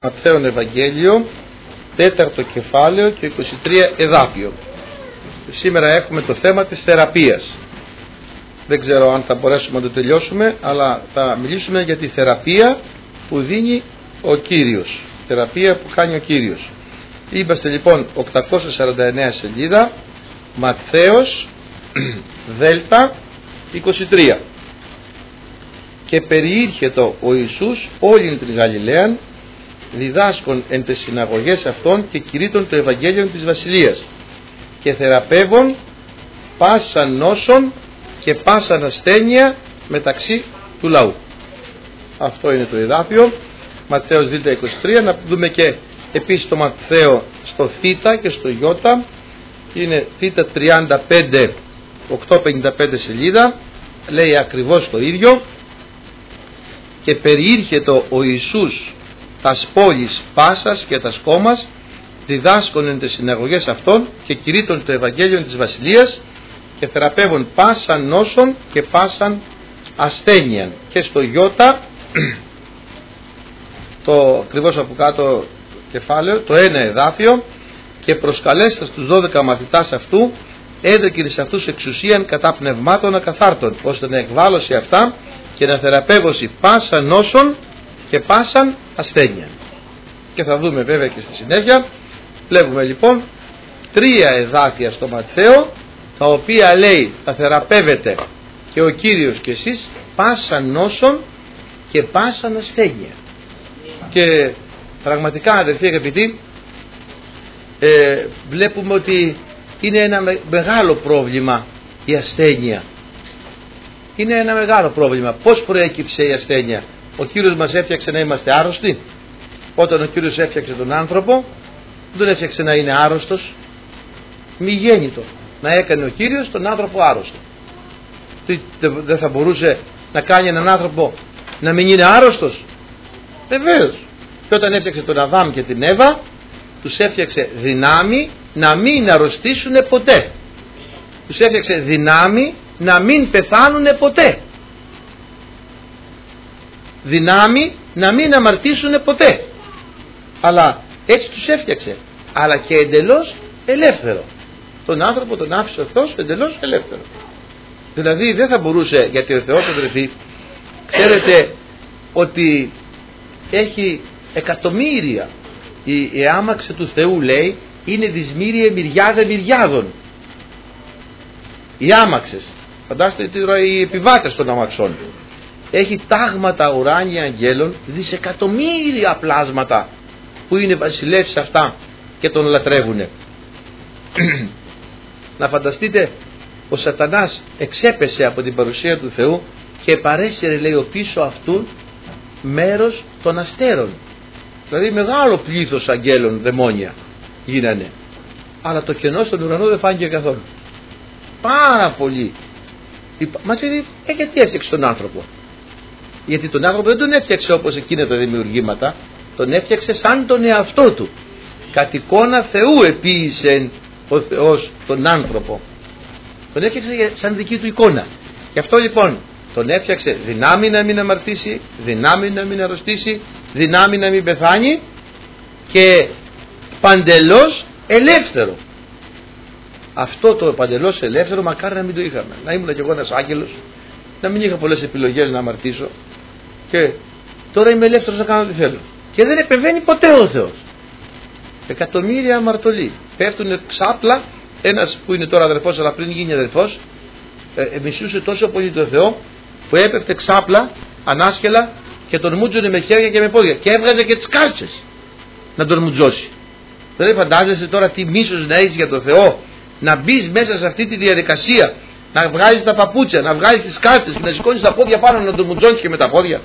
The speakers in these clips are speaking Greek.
Ματθαίον Ευαγγέλιο, 4ο κεφάλαιο και 23 εδάφιο. Σήμερα έχουμε το θέμα της θεραπείας. Δεν ξέρω αν θα μπορέσουμε να το τελειώσουμε, αλλά θα μιλήσουμε για τη θεραπεία που δίνει ο Κύριος. Θεραπεία που κάνει ο Κύριος. Είμαστε λοιπόν 849 σελίδα, Ματθαίος Δέλτα 23. Και περιήρχετο ο Ιησούς όλην την Γαλιλαίαν, διδάσκον εν τες συναγωγές αυτών και κηρύττων το Ευαγγέλιο της Βασιλείας, και θεραπεύων πάσαν νόσων και πάσαν ασθένεια μεταξύ του λαού. Αυτό είναι το εδάφιο, Ματθαίος Δέλτα 23. Να δούμε και επίσης το Ματθαίο στο Θ και στο Ι. Είναι Θ 35, 855 σελίδα, λέει ακριβώς το ίδιο. Και περιήρχετο ο Ιησούς τας πόλης Πάσας και τας κόμας, διδάσκον εν τες συναγωγές αυτών και κηρύττων το Ευαγγέλιο της Βασιλείας, και θεραπεύων πάσαν νόσων και πάσαν ασθένειαν. Και στο Ιώτα το ακριβώς από κάτω κεφάλαιο, το ένα εδάφιο, και προσκαλέστα στους 12 μαθητάς αυτού, έδωκε σε αυτούς εξουσίαν κατά πνευμάτων ακαθάρτων, ώστε να εκβάλωσει αυτά και να θεραπεύσει πάσαν νόσων και πάσαν ασθένεια. Και θα δούμε βέβαια και στη συνέχεια. Βλέπουμε λοιπόν 3 εδάφια στο Ματθαίο, τα οποία λέει θα θεραπεύετε και ο Κύριος και εσείς πάσαν νόσων και πάσαν ασθένεια. Και πραγματικά, αδελφοί αγαπητοί, βλέπουμε ότι είναι ένα μεγάλο πρόβλημα η ασθένεια. Είναι ένα μεγάλο πρόβλημα. Πώς προέκυψε η ασθένεια? Ο Κύριος μας έφτιαξε να είμαστε άρρωστοι. Όταν ο Κύριος έφτιαξε τον άνθρωπο, δεν τον έφτιαξε να είναι άρρωστος, μη γέννητο. Να έκανε ο Κύριος τον άνθρωπο άρρωστο. Δεν θα μπορούσε να κάνει έναν άνθρωπο να μην είναι άρρωστος? Βεβαίως. Και όταν έφτιαξε τον Αδάμ και την Εύα, τους έφτιαξε δυνάμει να μην αρρωστήσουν ποτέ. Τους έφτιαξε δυνάμει να μην πεθάνουν ποτέ. Δυνάμει να μην αμαρτήσουν ποτέ. Αλλά έτσι τους έφτιαξε. Αλλά και εντελώς ελεύθερο. Τον άνθρωπο τον άφησε ο Θεός εντελώς ελεύθερο. Δηλαδή δεν θα μπορούσε, γιατί ο Θεός, αδελφοί, ξέρετε ότι έχει εκατομμύρια. Η άμαξε του Θεού, λέει, είναι δυσμύριε μυριάδε μυριάδων. Οι άμαξες, φαντάστε οι επιβάτες των αμαξών, έχει τάγματα ουράνια αγγέλων, δισεκατομμύρια πλάσματα που είναι βασιλεύς αυτά και τον λατρεύουνε. Να φανταστείτε, ο Σατανάς εξέπεσε από την παρουσία του Θεού και παρέσυρε, λέει, ο πίσω αυτού μέρος των αστέρων. Δηλαδή μεγάλο πλήθος αγγέλων, δαιμόνια γίνανε. Αλλά το κενό στον ουρανό δεν φάνηκε καθόλου. Πάρα πολύ. Μα γιατί έφτιαξε τον άνθρωπο? Γιατί τον άνθρωπο δεν τον έφτιαξε όπως εκείνα τα δημιουργήματα, τον έφτιαξε σαν τον εαυτό του. Κατ' εικόνα Θεού επίησε ο Θεός τον άνθρωπο. Τον έφτιαξε σαν δική του εικόνα. Γι' αυτό λοιπόν τον έφτιαξε δυνάμει να μην αμαρτήσει, δυνάμει να μην αρρωστήσει, δυνάμει να μην πεθάνει, και παντελώς ελεύθερο. Αυτό το παντελώς ελεύθερο μακάρι να μην το είχαμε. Να ήμουν κι εγώ ένας άγγελος, να μην είχα πολλές επιλογές να αμαρτήσω, και τώρα είμαι ελεύθερος να κάνω ό,τι θέλω. Και δεν επεμβαίνει ποτέ ο Θεός. Εκατομμύρια αμαρτωλοί πέφτουν ξάπλα. Ένας που είναι τώρα αδερφός, αλλά πριν γίνει αδερφός, μισούσε τόσο πολύ τον Θεό, που έπεφτε ξάπλα, ανάσκελα, και τον μούτζωνε με χέρια και με πόδια, και έβγαζε και τις κάλτσες να τον μουτζώσει. Δηλαδή φαντάζεσαι τώρα τι μίσος να έχεις για τον Θεό, να μπεις μέσα σε αυτή τη διαδικασία, να βγάλεις τα παπούτσια, να βγάλεις τις κάλτσες και να σηκώνεις τα πόδια πάνω, να τον μουτζώνεις και με τα πόδια.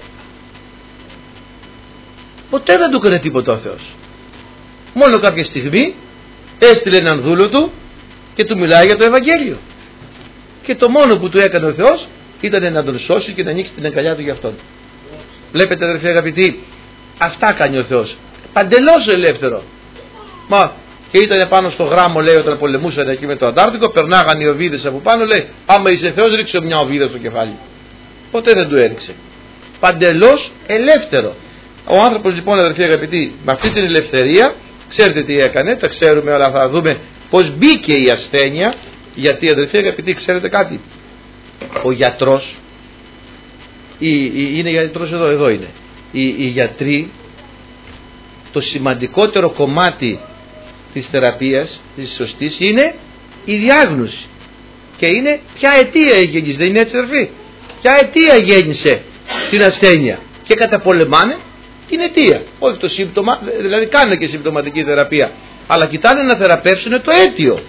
Ποτέ δεν του έκανε τίποτα ο Θεός. Μόνο κάποια στιγμή έστειλε έναν δούλο του και του μιλάει για το Ευαγγέλιο. Και το μόνο που του έκανε ο Θεός ήταν να τον σώσει και να ανοίξει την αγκαλιά του για αυτόν. Βλέπετε, αδερφοί αγαπητοί, αυτά κάνει ο Θεός. Παντελώς ελεύθερο. Μα και ήταν πάνω στο γράμμο, λέει, όταν πολεμούσαν εκεί με το Αντάρτικο, περνάγαν οι οβίδες από πάνω, λέει, άμα είσαι Θεός ρίξε μια οβίδα στο κεφάλι. Ποτέ δεν του έριξε. Παντελώς ελεύθερο. Ο άνθρωπος λοιπόν, αδερφοί αγαπητοί, με αυτή την ελευθερία, ξέρετε τι έκανε, τα ξέρουμε, αλλά θα δούμε πως μπήκε η ασθένεια. Γιατί, αδερφοί αγαπητοί, ξέρετε κάτι, ο γιατρός, είναι γιατρός εδώ είναι, οι γιατροί, το σημαντικότερο κομμάτι της θεραπείας, της σωστής, είναι η διάγνωση. Και είναι ποια αιτία έχει γεννήσει, δεν είναι έτσι, αδερφοί? Ποια αιτία γέννησε την ασθένεια, και καταπολεμάνε την αιτία, όχι το σύμπτωμα. Δηλαδή κάνουν και συμπτωματική θεραπεία, αλλά κοιτάνε να θεραπεύσουν το αίτιο.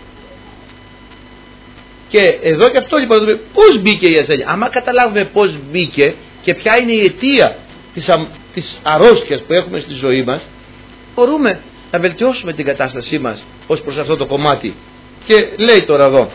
Και εδώ και αυτό λοιπόν να δούμε πώς μπήκε η ασθένεια. Άμα καταλάβουμε πώς μπήκε και ποια είναι η αιτία της αρρώστιας που έχουμε στη ζωή μας, μπορούμε να βελτιώσουμε την κατάστασή μας ως προς αυτό το κομμάτι. Και λέει τώρα εδώ,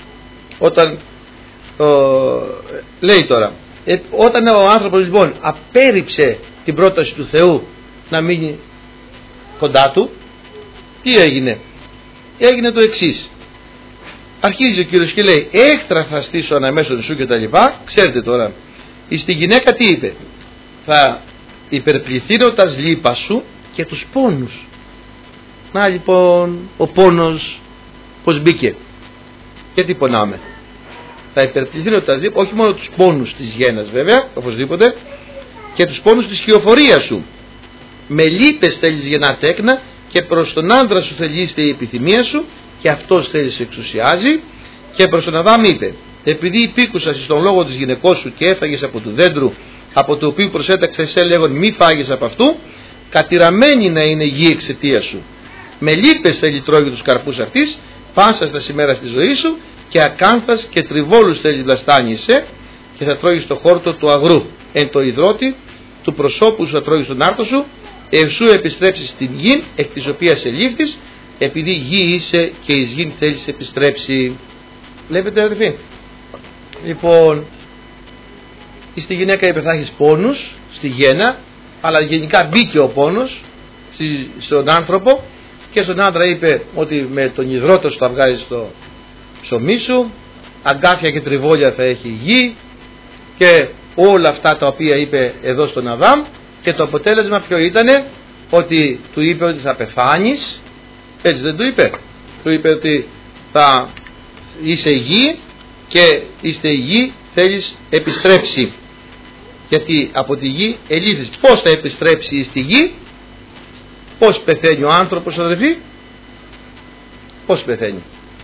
όταν ο άνθρωπος λοιπόν απέρριψε την πρόταση του Θεού να μείνει κοντά του, τι έγινε? Έγινε το εξής. Αρχίζει ο Κύριος και λέει, έχτρα θα στήσω αναμέσων σου και τα λοιπά. Ξέρετε τώρα, στη γυναίκα τι είπε? Θα υπερπληθύνω τα λύπα σου και τους πόνους. Να λοιπόν ο πόνος πως μπήκε. Και τι πονάμε? Θα υπερπληθύνω τα λύπα, όχι μόνο τους πόνους της γένας βέβαια, οπωσδήποτε, και τους πόνους της χειοφορίας σου. Με λύπες θέλεις γεννά τέκνα, και προς τον άντρα σου θελείστε η επιθυμία σου, και αυτός θέλει σε εξουσιάζει. Και προς τον Αδάμ είπε, επειδή υπήκουσας στον λόγο της γυναικός σου και έφαγες από του δέντρου από το οποίο προσέταξε εσέ λέγον μη φάγεις από αυτού, κατηραμένη να είναι γη εξαιτία σου. Με λύπες θέλει τρώγει τους καρπούς αυτής πάσα στα σημέρα στη ζωή σου, και ακάνθας και τριβόλους θέλει βλαστάνισε, και θα τρώγεις το χόρτο του αγρού. Εν το υδρότη του προσώπου σου θα τρώγεις τον άρτο σου, ευσού επιστρέψεις στην γη εκ της οποίας ελήφθης, επειδή γη είσαι και εις γη θέλεις επιστρέψει. Βλέπετε, αδελφοί? Λοιπόν, στη γυναίκα είπε θα έχεις πόνους στη γέννα, αλλά γενικά μπήκε ο πόνος στον άνθρωπο, και στον άντρα είπε ότι με τον υδρότο σου θα βγάζεις το ψωμί σου, αγκάθια και τριβόλια θα έχει γη, και όλα αυτά τα οποία είπε εδώ στον Αδάμ. Και το αποτέλεσμα ποιο ήτανε? Ότι του είπε ότι θα πεθάνεις. Έτσι δεν του είπε? Του είπε ότι θα είσαι γη, και είστε γη θέλεις επιστρέψει, γιατί από τη γη ελήφθης. Πώς θα επιστρέψει στη γη? Πώς πεθαίνει ο άνθρωπος, αδελφοί? Πώς πεθαίνει?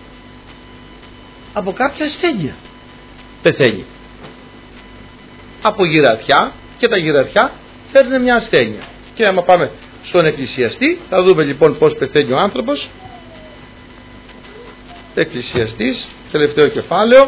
Από κάποια ασθένεια πεθαίνει. Από γυρατιά, και τα γυρατιά φέρνουν μια ασθένεια. Και άμα πάμε στον εκκλησιαστή θα δούμε λοιπόν πώς πεθαίνει ο άνθρωπος. Εκκλησιαστής, τελευταίο κεφάλαιο,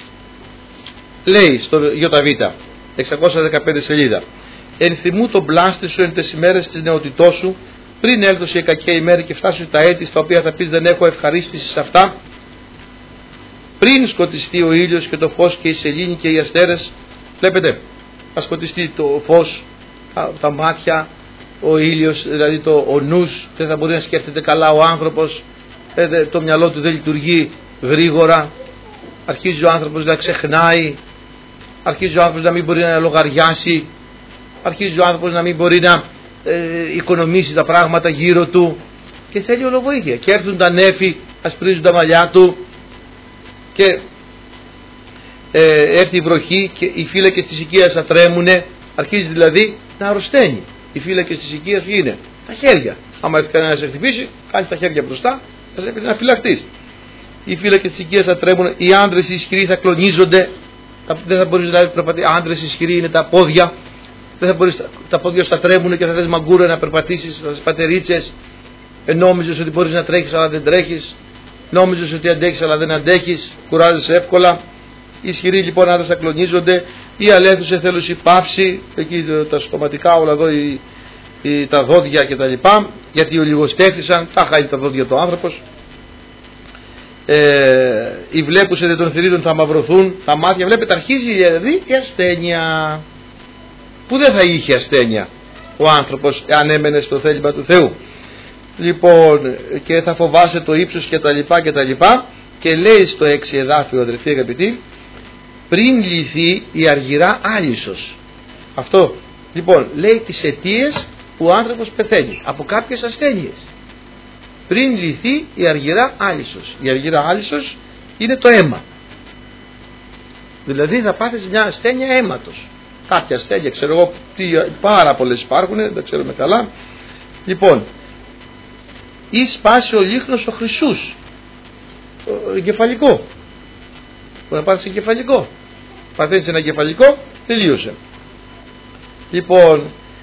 λέει στο ΙΒ 615 σελίδα, ενθυμού τον πλάστη σου εν τες ημέρες της νεότητός σου, πριν έλθωσε η κακιά ημέρα και φτάσουν τα έτη στα οποία θα πεις δεν έχω ευχαρίστηση σε αυτά, πριν σκοτιστεί ο ήλιος και το φως και η σελήνη και οι αστέρες. Βλέπετε, θα σκοτιστεί το φως, τα μάτια, ο ήλιος, δηλαδή ο νους, δεν θα μπορεί να σκέφτεται καλά ο άνθρωπος, το μυαλό του δεν λειτουργεί γρήγορα, αρχίζει ο άνθρωπος να ξεχνάει, αρχίζει ο άνθρωπος να μην μπορεί να λογαριάσει, αρχίζει ο άνθρωπος να μην μπορεί να οικονομήσει τα πράγματα γύρω του, και θέλει ολοβοήθεια. Και έρθουν τα νέφη, ασπρίζουν τα μαλλιά του, και έρθει η βροχή και οι φύλακες της οικίας θα τρέμουνε, αρχίζει δηλαδή να αρρωσταίνει. Οι φύλακες της οικίας είναι τα χέρια. Άμα έρθει κανένας να σε χτυπήσει, κάνει τα χέρια μπροστά, θα πρέπει να φυλαχτείς. Οι φύλακες της οικίας θα τρέμουν, οι άντρες οι ισχυροί θα κλονίζονται, δεν θα μπορείς να περπατήσεις. Άντρες ισχυροί είναι τα πόδια, δεν θα μπορείς, τα πόδια σου θα τρέμουν και θα θες μαγκούρα να περπατήσεις, θα θες πατερίτσες. Νόμιζες ότι μπορείς να τρέχεις αλλά δεν τρέχεις, νόμιζες ότι αντέχεις αλλά δεν αντέχεις, κουράζεσαι εύκολα. Οι ισχυροί λοιπόν άντρες θα κλονίζονται, οι αλέθους θέλουν πάυση, εκεί τα στοματικά όλα εδώ, τα δόντια κτλ. Γιατί ολιγοστέφθησαν, τα χάει τα δόντια του άνθρωπος. Οι βλέπουσες των θηρίδων θα μαυρωθούν, τα μάτια. Βλέπετε, αρχίζει δηλαδή η ασθένεια, που δεν θα είχε ασθένεια ο άνθρωπος αν έμενε στο θέλημα του Θεού. Λοιπόν, και θα φοβάσαι το ύψος κτλ. Και λέει στο 6 εδάφιο, αδερφοί αγαπητοί, πριν λυθεί η αργυρά άλυσος. Αυτό Λοιπόν, λέει τις αιτίες που ο άνθρωπος πεθαίνει από κάποιες ασθένειες. Πριν λυθεί η αργυρά άλυσος. Η αργυρά άλυσος είναι το αίμα. Δηλαδή θα πάθεις μια ασθένεια αίματος. Κάποια ασθένεια, ξέρω εγώ, πάρα πολλές υπάρχουν, δεν τα ξέρουμε καλά. Λοιπόν, ή σπάσει ο λίχνος ο χρυσούς, εγκεφαλικό. Μπορεί να πάρεις εγκεφαλικό. Παθαίνεις ένα εγκεφαλικό, τελείωσε. Λοιπόν,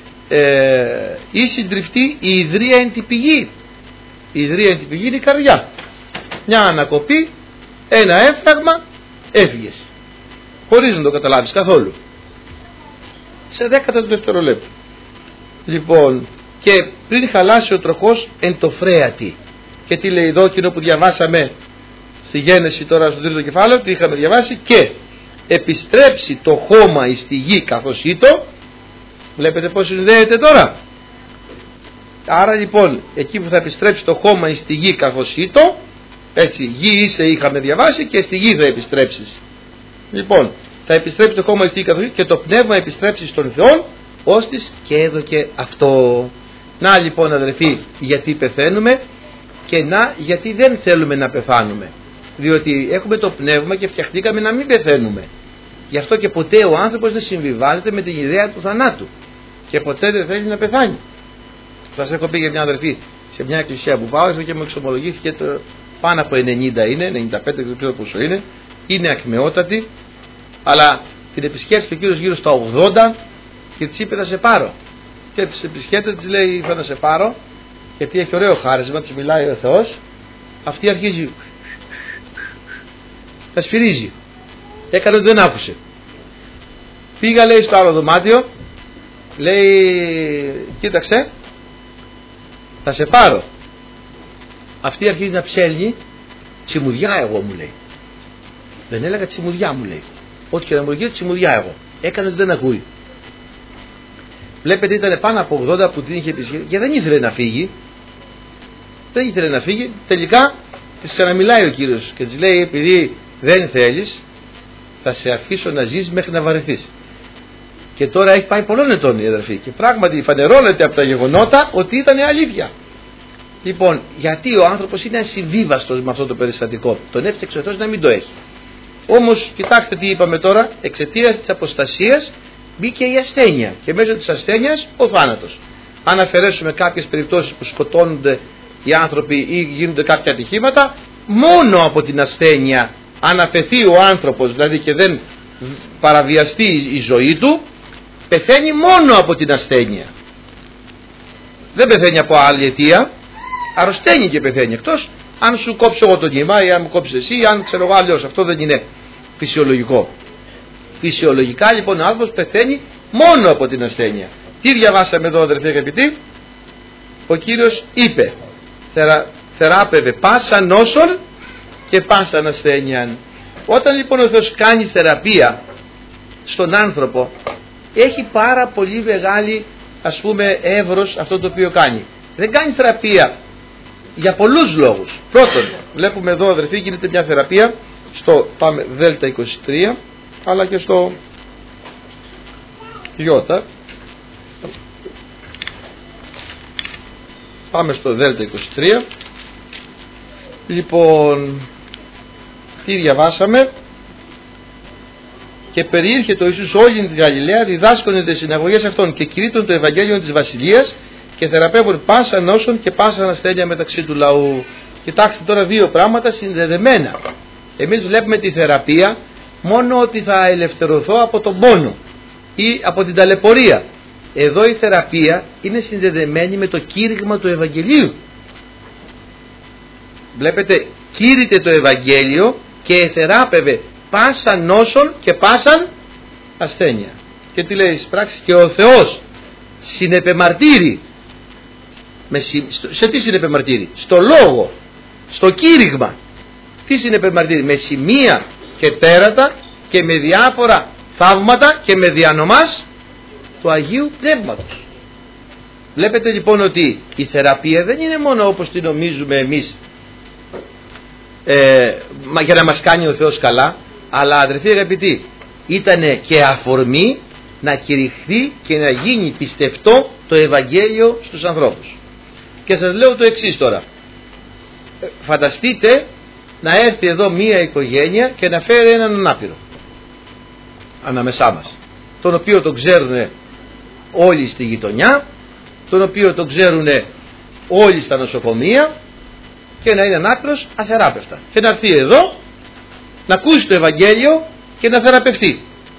ή συντριφτεί η ιδρία εν τη πηγή. Η ιδρία εν τη πηγή είναι η καρδιά. Μια ανακοπή, ένα έμφραγμα, έφυγες. Χωρίς να το καταλάβεις καθόλου. Σε 10 δευτερολέπτου. Λοιπόν, και πριν χαλάσει ο τροχός εν το φρέατη. Και τι λέει εδώ, εκείνο που διαβάσαμε στη Γένεση τώρα στο 3ο κεφάλαιο, τι είχαμε διαβάσει, και επιστρέψει το χώμα εις τη γη καθώς ήτο. Βλέπετε πως συνδέεται τώρα. Άρα λοιπόν, εκεί που θα επιστρέψει το χώμα εις τη γη καθώς ήτο, έτσι, γη είσαι είχαμε διαβάσει και στη γη θα επιστρέψεις. Λοιπόν, θα επιστρέψει το χώμα εις τη γη καθώς ήτο και το πνεύμα επιστρέψει στον Θεό, ώστις και έδωκε αυτό. Να λοιπόν αδερφοί, γιατί πεθαίνουμε, και να γιατί δεν θέλουμε να πεθάνουμε. Διότι έχουμε το πνεύμα και φτιαχτήκαμε να μην πεθαίνουμε. Γι' αυτό και ποτέ ο άνθρωπος δεν συμβιβάζεται με την ιδέα του θανάτου. Και ποτέ δεν θέλει να πεθάνει. Σας έχω πει για μια αδερφή σε μια εκκλησία που πάω και μου εξομολογήθηκε πάνω από 90 είναι, 95 δεν ξέρω πόσο είναι. Είναι ακμεότατη, αλλά την επισκέφθηκε ο κύριος γύρω στα 80 και της είπε θα σε πάρω. Και της επισκέπτεται, της λέει θα σε πάρω, γιατί έχει ωραίο χάρισμα, της μιλάει ο Θεός. Αυτή αρχίζει να σφυρίζει. Έκανε ότι δεν άκουσε. Πήγα, λέει, στο άλλο δωμάτιο, λέει κοίταξε, θα σε πάρω. Αυτή αρχίζει να ψέλνει. Τσιμουδιά εγώ, μου λέει. Δεν έλεγα τσιμουδιά, μου λέει. Ό,τι και να μου λέει, τσιμουδιά εγώ. Έκανε ότι δεν ακούει. Βλέπετε, ήταν πάνω από 80 που την είχε επισκεφτεί και δεν ήθελε να φύγει. Δεν ήθελε να φύγει. Τελικά της ξαναμιλάει ο κύριος και της λέει, επειδή δεν θέλεις, θα σε αφήσω να ζεις μέχρι να βαρεθείς. Και τώρα έχει πάει πολλών ετών η αδερφή και πράγματι φανερώνεται από τα γεγονότα ότι ήταν αλήθεια. Λοιπόν, γιατί ο άνθρωπος είναι ασυμβίβαστος με αυτό το περιστατικό. Τον έφτιαξε ο Θεός να μην το έχει. Όμως κοιτάξτε τι είπαμε τώρα, εξαιτίας της αποστασίας μπήκε η ασθένεια και μέσω της ασθένειας ο θάνατος. Αν αφαιρέσουμε κάποιες περιπτώσεις που σκοτώνονται οι άνθρωποι ή γίνονται κάποια ατυχήματα, μόνο από την ασθένεια, αν αφαιθεί ο άνθρωπος δηλαδή και δεν παραβιαστεί η ζωή του, πεθαίνει μόνο από την ασθένεια. Δεν πεθαίνει από άλλη αιτία, αρρωσταίνει και πεθαίνει, εκτός αν σου κόψω εγώ το νήμα ή αν μου κόψεις εσύ ή αν ξέρω εγώ αλλιώς. Αυτό δεν είναι φυσιολογικό. Φυσιολογικά λοιπόν ο άνθρωπος πεθαίνει μόνο από την ασθένεια. Τι διαβάσαμε εδώ, αδερφοί αγαπητοί? Ο Κύριος είπε, θεράπευε πάσα νόσον και πάσα ασθένειαν. Όταν λοιπόν ο Θεός κάνει θεραπεία στον άνθρωπο, έχει πάρα πολύ μεγάλη, ας πούμε, εύρος αυτό το οποίο κάνει. Δεν κάνει θεραπεία για πολλούς λόγους. Πρώτον, βλέπουμε εδώ, αδερφοί, γίνεται μια θεραπεία στο, πάμε, Δέλτα 23, αλλά και στο Ιώτα. Πάμε στο Δέλτα 23. Λοιπόν, τι διαβάσαμε? Και περιήρχεται ο Ιησούς όλη την Γαλιλαία, διδάσκονται τις συναγωγές αυτών και κηρύττουν το Ευαγγέλιο της Βασιλείας και θεραπεύουν πάσα νόσον και πάσα ασθένεια μεταξύ του λαού. Κοιτάξτε τώρα δύο πράγματα συνδεδεμένα. Εμείς βλέπουμε τη θεραπεία μόνο ότι θα ελευθερωθώ από τον πόνο ή από την ταλαιπωρία. Εδώ η θεραπεία είναι συνδεδεμένη με το κήρυγμα του Ευαγγελίου. Βλέπετε, κήρυτε το Ευαγγέλιο και θεράπευε πάσα νόσον και πάσαν ασθένεια. Και τι λέει στις πράξεις? Και ο Θεός συνεπεμαρτύρει. Σε τι συνεπεμαρτύρει? Στο λόγο, στο κήρυγμα. Τι συνεπεμαρτύρει? Με σημεία και τέρατα και με διάφορα θαύματα και με διανομάς του Αγίου Πνεύματος. Βλέπετε λοιπόν ότι η θεραπεία δεν είναι μόνο όπως την νομίζουμε εμείς για να μας κάνει ο Θεός καλά, αλλά αδερφοί αγαπητοί, ήταν και αφορμή να κηρυχθεί και να γίνει πιστευτό το Ευαγγέλιο στους ανθρώπους. Και σας λέω το εξής τώρα. Φανταστείτε να έρθει εδώ μία οικογένεια και να φέρει έναν ανάπηρο ανάμεσά μας, τον οποίο τον ξέρουν όλοι στη γειτονιά, τον οποίο τον ξέρουν όλοι στα νοσοκομεία, και να είναι ανάπηρος αθεράπευτα, και να έρθει εδώ να ακούσει το Ευαγγέλιο και να θεραπευτεί.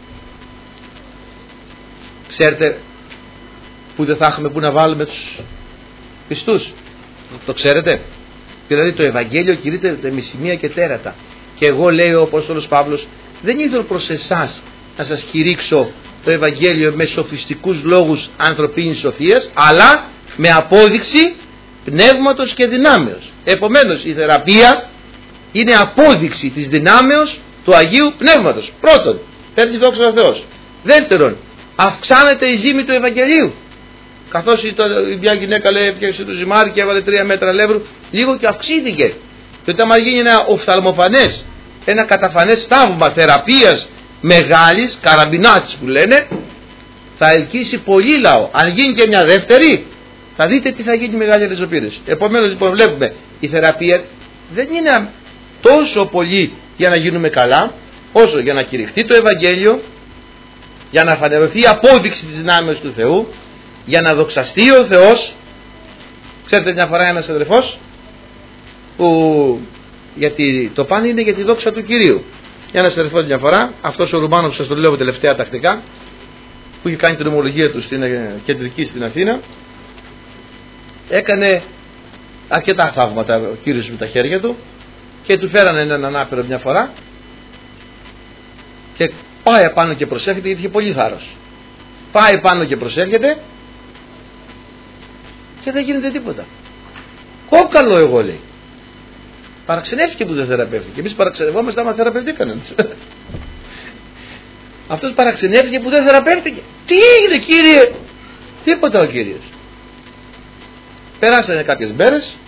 Ξέρετε που δεν θα έχουμε που να βάλουμε τους πιστούς? Το ξέρετε? Δηλαδή το Ευαγγέλιο κηρύττεται με σημεία και τέρατα. Και εγώ, λέει ο Απόστολος Παύλος, δεν ήθελα προς εσάς να σας κηρύξω το Ευαγγέλιο με σοφιστικούς λόγους ανθρωπίνης σοφίας, αλλά με απόδειξη πνεύματος και δυνάμεως. Επομένως η θεραπεία είναι απόδειξη της δυνάμεως του Αγίου Πνεύματος. Πρώτον, παίρνει δόξα ο Θεός. Δεύτερον, αυξάνεται η ζύμη του Ευαγγελίου. Καθώς μια γυναίκα, λέει, έπιασε το ζυμάρι και έβαλε 3 μέτρα αλεύρου, λίγο και αυξήθηκε. Και όταν μας γίνει ένα οφθαλμοφανές, ένα καταφανές θαύμα θεραπείας μεγάλης, καραμπινάτης που λένε, θα ελκύσει πολύ λαό. Αν γίνει και μια δεύτερη, θα δείτε τι θα γίνει μεγάλη ριζοπήρωση. Επομένως, λοιπόν, βλέπουμε, η θεραπεία δεν είναι τόσο πολύ για να γίνουμε καλά, όσο για να κηρυχθεί το Ευαγγέλιο, για να φανερωθεί η απόδειξη της δυνάμεως του Θεού, για να δοξαστεί ο Θεός. Ξέρετε, μια φορά ένας αδερφός που, γιατί το πάνε είναι για τη δόξα του Κυρίου, ένας αδερφός μια φορά, αυτός ο Ρουμάνος που σας το λέω τελευταία τακτικά, που είχε κάνει την ομολογία του στην κεντρική στην Αθήνα, έκανε αρκετά θαύματα ο Κύριος με τα χέρια του, και του φέρανε έναν ανάπηρο μια φορά και πάει επάνω και προσεύχεται, γιατί είχε πολύ θάρρος. Πάει πάνω και προσεύχεται και δεν γίνεται τίποτα. Κόκαλο, εγώ, λέει. Παραξενεύτηκε που δεν θεραπεύτηκε. Εμείς παραξενευόμαστε άμα θεραπευτήκανε. Αυτός παραξενεύτηκε που δεν θεραπεύτηκε. Τι έγινε, Κύριε? Τίποτα ο Κύριος. Περάσανε κάποιες μέρες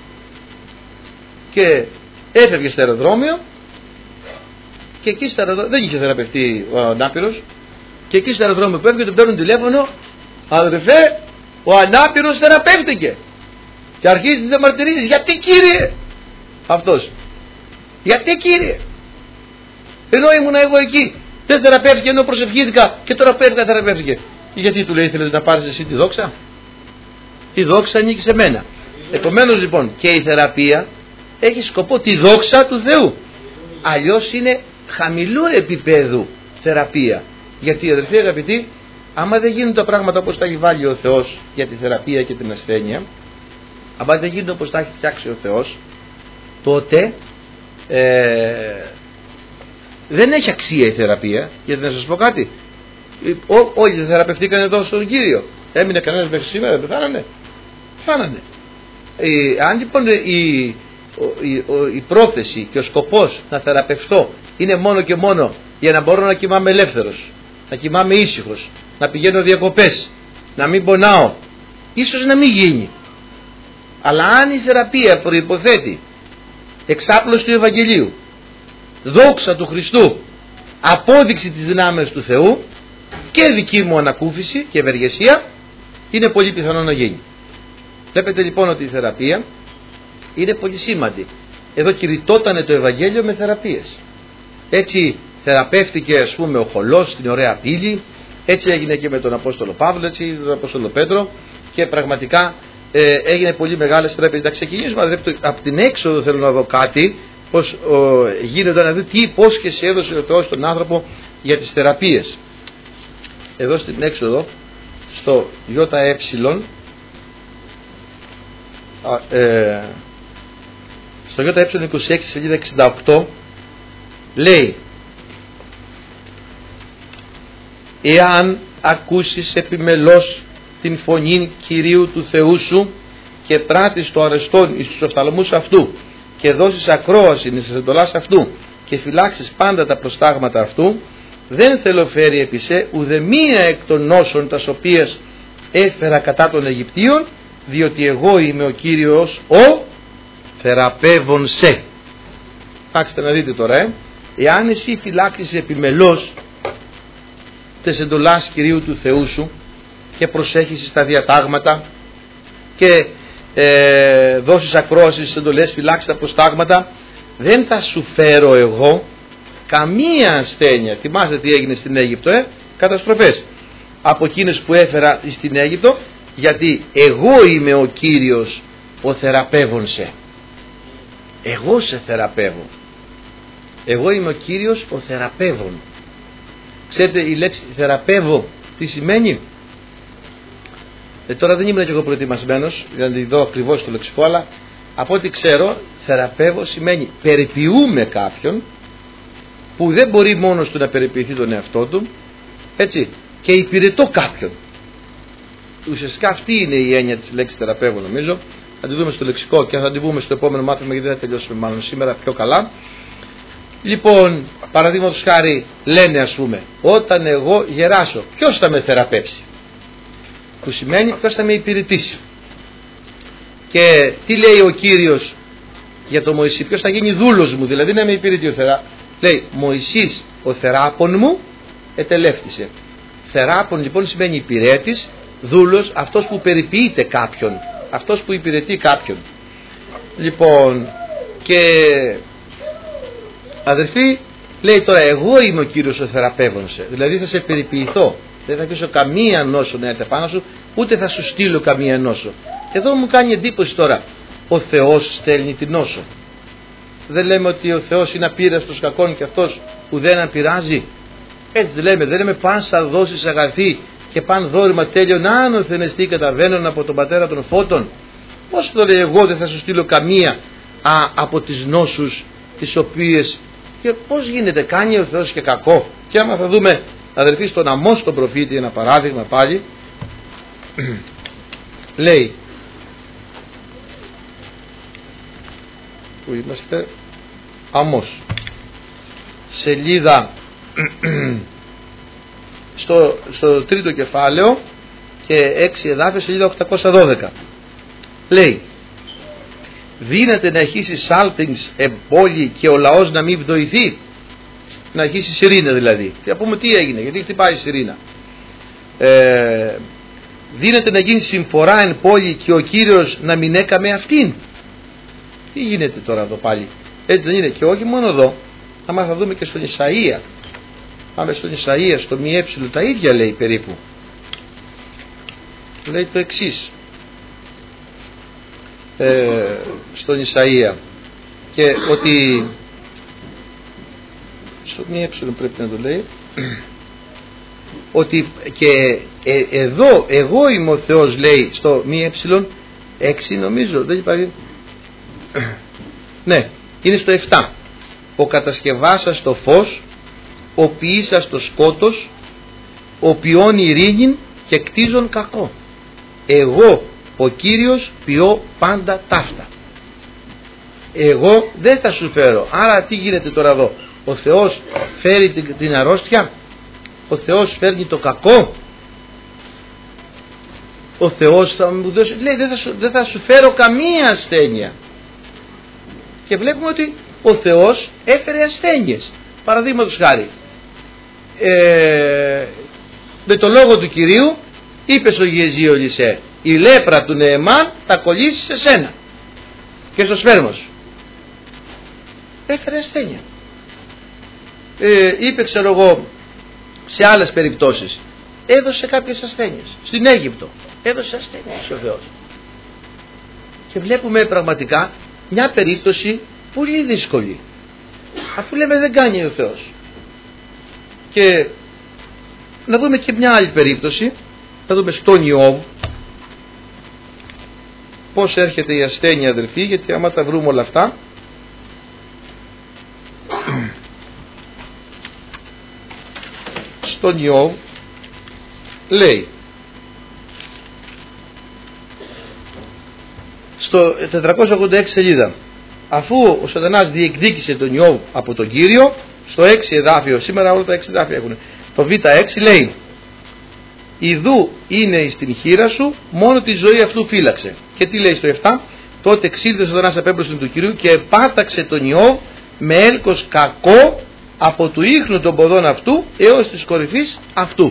και έφευγε στο αεροδρόμιο, και εκεί στο αεροδρόμιο δεν είχε θεραπευτεί ο ανάπηρος, και εκεί στο αεροδρόμιο που έφυγε του παίρνουν τηλέφωνο, αδερφέ, ο ανάπηρος θεραπεύτηκε, και αρχίζει τις διαμαρτυρίες. Γιατί, Κύριε? Αυτός, γιατί, Κύριε? Ενώ ήμουνα εγώ εκεί, δεν θεραπεύτηκε, ενώ προσευχήθηκα, και τώρα πέφτει θεραπεύτηκε. Γιατί, του λέει, ήθελες να πάρεις εσύ τη δόξα? Η δόξα ανήκει σε μένα. Επομένως, λοιπόν, και η θεραπεία έχει σκοπό τη δόξα του Θεού. Αλλιώς είναι χαμηλού επίπεδου θεραπεία. Γιατί, αδερφοί αγαπητοί, άμα δεν γίνουν τα πράγματα όπως τα έχει βάλει ο Θεός για τη θεραπεία και την ασθένεια, άμα δεν γίνουν όπως τα έχει φτιάξει ο Θεός, τότε δεν έχει αξία η θεραπεία. Γιατί να σας πω κάτι, όλοι θεραπευτήκαν εδώ στον Κύριο. Έμεινε κανένας μέχρι σήμερα? Πεθάνανε. Πεθάνανε. Αν λοιπόν η πρόθεση και ο σκοπός να θεραπευτώ είναι μόνο και μόνο για να μπορώ να κοιμάμαι ελεύθερος, να κοιμάμαι ήσυχος, να πηγαίνω διακοπές, να μην πονάω, ίσως να μην γίνει. Αλλά αν η θεραπεία προϋποθέτει εξάπλωση του Ευαγγελίου, δόξα του Χριστού, απόδειξη της δυνάμεως του Θεού και δική μου ανακούφιση και ευεργεσία, είναι πολύ πιθανό να γίνει. Βλέπετε λοιπόν ότι η θεραπεία είναι πολύ σήμαντη. Εδώ κηρυτότανε το Ευαγγέλιο με θεραπείες. Έτσι θεραπεύτηκε, ας πούμε, ο Χολός στην Ωραία Πύλη, έτσι έγινε και με τον Απόστολο Παύλο, έτσι τον Απόστολο Πέτρο, και πραγματικά έγινε πολύ μεγάλες θεραπείες. Να ξεκινήσουμε από την έξοδο, θέλω να δω κάτι, πώς γίνονται, να δει τι υπόσχεση έδωσε ο Θεός στον άνθρωπο για τις θεραπείες. Εδώ στην έξοδο, στο ΙΕ, στο ΙΕ 26 σελίδα 68, λέει: εάν ακούσεις επιμελώς την φωνή Κυρίου του Θεού σου και πράττεις το αρεστόν εις τους οφθαλμούς αυτού και δώσεις ακρόαση εις τις εντολάς αυτού και φυλάξεις πάντα τα προστάγματα αυτού, δεν θέλω φέρει επί σε ουδεμία εκ των νόσων τας οποίες έφερα κατά των Αιγυπτίων, διότι εγώ είμαι ο Κύριος ο θεραπεύων σε. Κάτσε να δείτε τώρα, εάν εσύ φυλάξεις επιμελώς τες εντολάς Κυρίου του Θεού σου και προσέχεις στα διατάγματα και δώσεις ακρόαση στις εντολές, φυλάξεις τα προστάγματα, δεν θα σου φέρω εγώ καμία ασθένεια. Θυμάστε τι έγινε στην Αίγυπτο, καταστροφές από εκείνες που έφερα στην Αίγυπτο, γιατί εγώ είμαι ο Κύριος ο θεραπεύων σε. Εγώ σε θεραπεύω. Εγώ είμαι ο Κύριος ο θεραπεύων. Ξέρετε η λέξη θεραπεύω τι σημαίνει? Τώρα δεν ήμουν και εγώ προετοιμασμένος για να τη δω ακριβώς το λεξικό, αλλά από ό,τι ξέρω θεραπεύω σημαίνει περιποιούμε κάποιον που δεν μπορεί μόνος του να περιποιηθεί τον εαυτό του, έτσι, και υπηρετώ κάποιον. Ουσιαστικά αυτή είναι η έννοια της λέξης θεραπεύω, νομίζω. Θα τη δούμε στο λεξικό και θα τη δούμε στο επόμενο μάθημα, γιατί δεν θα τελειώσουμε μάλλον σήμερα πιο καλά. Λοιπόν, παραδείγματος χάρη λένε, ας πούμε, όταν εγώ γεράσω ποιος θα με θεραπεύσει? Που σημαίνει ποιος θα με υπηρετήσει. Και τι λέει ο Κύριος για τον Μωυσή? Ποιος θα γίνει δούλος μου, δηλαδή να με υπηρετεί? Λέει Μωυσής ο θεράπων μου ετελεύτησε. Θεράπων λοιπόν σημαίνει υπηρέτης, δούλος, αυτός που περιποιείται κάποιον, αυτός που υπηρετεί κάποιον. Λοιπόν, και αδερφοί, λέει τώρα εγώ είμαι ο Κύριος ο θεραπεύων σε, δηλαδή θα σε περιποιηθώ, δεν θα αφήσω καμία νόσο να έρθει πάνω σου, ούτε θα σου στείλω καμία νόσο. Εδώ μου κάνει εντύπωση τώρα, ο Θεός στέλνει την νόσο. Δεν λέμε ότι ο Θεός είναι απείραστος κακών και αυτός που δεν πειράζει? Έτσι δεν λέμε παν θα δώσεις αγαθή και παν δόρημα τέλειον άνωθεν εστί καταβαίνουν από τον πατέρα των φώτων? Πώς το λέει εγώ δεν θα σου στείλω καμία από τις νόσους τις οποίες? Και πώς γίνεται, κάνει ο Θεός και κακό? Και άμα θα δούμε αδερφοί στον Αμώς τον προφήτη ένα παράδειγμα πάλι, λέει, που είμαστε, Αμώς σελίδα στο τρίτο κεφάλαιο και 6 εδάφιο, σελίδα 812, λέει, δύναται να αρχίσει σάλπινγκς εμπόλη και ο λαός να μην βδοηθεί? Να αρχίσει σιρήνα δηλαδή. Θα πούμε τι έγινε, γιατί χτυπάει η σιρήνα. Δύναται να γίνει συμφορά εν πόλη και ο Κύριος να μην έκαμε αυτήν? Τι γίνεται τώρα εδώ πάλι? Έτσι δεν είναι? Και όχι μόνο εδώ, άμα θα δούμε και στον Ισαΐα. Πάμε στον Ισαΐα, στο ΜΕ, τα ίδια λέει περίπου. Λέει το εξής, στον Ισαΐα, και ότι στο ΜΕ πρέπει να το λέει, ότι και εδώ εγώ είμαι ο Θεός, λέει στο ΜΕ 6 νομίζω, δεν υπάρχει, ναι, είναι στο 7, ο κατασκευάσας το φως, ο ποιήσας το σκότος, ο ποιών ειρήνην και κτίζον κακό. Εγώ ο Κύριος ποιώ πάντα ταύτα. Εγώ δεν θα σου φέρω. Άρα τι γίνεται τώρα εδώ? Ο Θεός φέρει την αρρώστια? Ο Θεός φέρνει το κακό? Ο Θεός θα μου δώσει, λέει, δεν θα σου φέρω καμία ασθένεια. Και βλέπουμε ότι ο Θεός έφερε ασθένειες. Παραδείγματος χάρη, με το λόγο του Κυρίου είπε στο Γεζί ο Ελισέ, η λέπρα του Νεεμάν θα κολλήσει σε σένα και στο σφέρμος. Έφερε ασθένεια. Είπε, ξέρω εγώ, σε άλλες περιπτώσεις έδωσε κάποιες ασθένειες. Στην Αίγυπτο έδωσε ασθένειες ο Θεός. Και βλέπουμε πραγματικά μια περίπτωση πολύ δύσκολη, αφού λέμε δεν κάνει ο Θεός. Και να δούμε και μια άλλη περίπτωση, θα δούμε στον Ιώβ πώς έρχεται η ασθένεια, αδερφοί, γιατί άμα τα βρούμε όλα αυτά, στον Ιώβ λέει στο 486 σελίδα, αφού ο Σατανάς διεκδίκησε τον Ιώβ από τον Κύριο, στο 6 εδάφιο, σήμερα όλα τα 6 εδάφια έχουν, το Β6 λέει, ιδού είναι στην χείρα σου, μόνο τη ζωή αυτού φύλαξε. Και τι λέει στο 7, τότε εξήλθε ο Σατανάς απέμπροσθεν του Κυρίου και επάταξε τον Ιώβ με έλκος κακό από του ίχνου των ποδών αυτού έως της κορυφής αυτού.